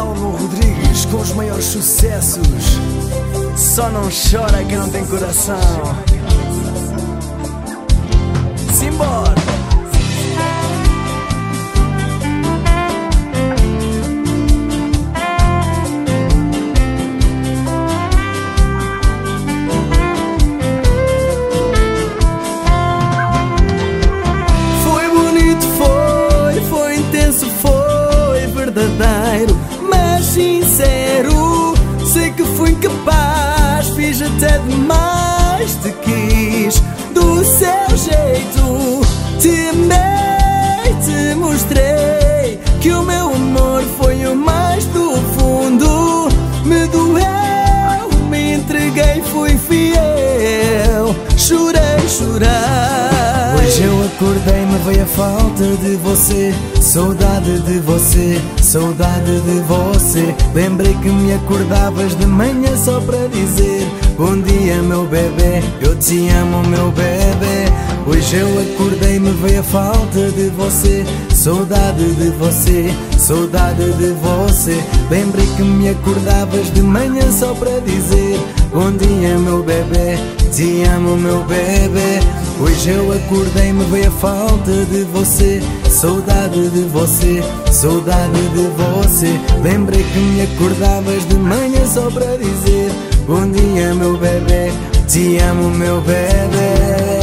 Telmo Rodrigues com os maiores sucessos. Só não chora quem não tem coração. Simbora! Foi bonito, foi intenso, foi verdadeiro, mas sincero. Sei que fui incapaz, fiz até demais, te quis do seu jeito. Te amei, te mostrei que o meu amor foi o mais profundo. Me doeu, me entreguei, fui fiel. Chorei, chorei. Hoje eu acordei, me veio a falta de você. Saudade de você, saudade de você. Lembrei que me acordavas de manhã só para dizer bom dia, meu bebê, eu te amo, meu bebê. Hoje eu acordei, me veio a falta de você. Saudade de você, saudade de você. Lembrei que me acordavas de manhã só para dizer bom dia, meu bebê, te amo, meu bebê. Hoje eu acordei, me veio a falta de você. Saudade de você, saudade de você. Lembrei que me acordavas de manhã só para dizer bom dia, meu bebê, te amo, meu bebê.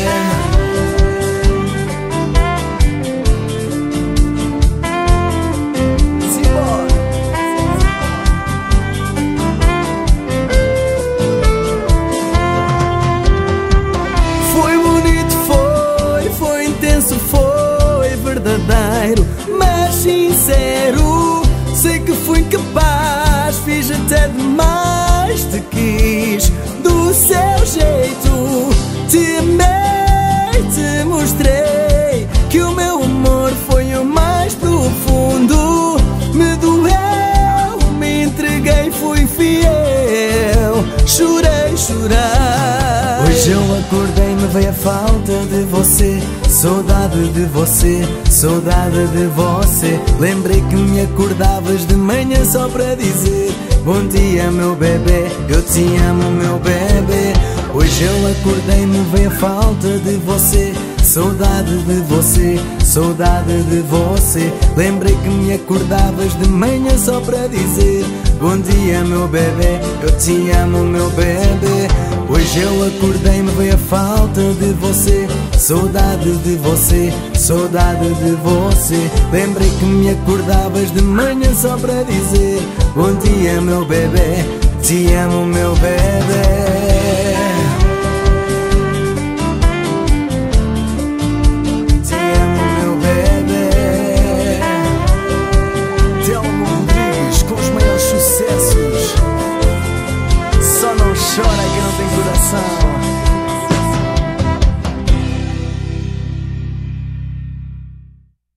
Mas sincero, sei que fui incapaz, fiz até demais, te quis do seu jeito. Te amei, te mostrei que o meu amor foi o mais profundo. Me doeu, me entreguei, fui fiel. Chorei, chorei. Hoje eu acordei, me veio a falta de você. Saudade de você, saudade de você. Lembrei que me acordavas de manhã só para dizer bom dia, meu bebê, eu te amo, meu bebê. Hoje eu acordei, me veio a falta de você. Saudade de você, saudade de você. Lembrei que me acordavas de manhã só para dizer bom dia, meu bebê, eu te amo, meu bebê. Hoje eu acordei, me veio a falta de você. Saudade de você, saudade de você. Lembrei que me acordavas de manhã só para dizer bom dia, meu bebê, te amo, meu bebê. Só não chora quem não tem coração.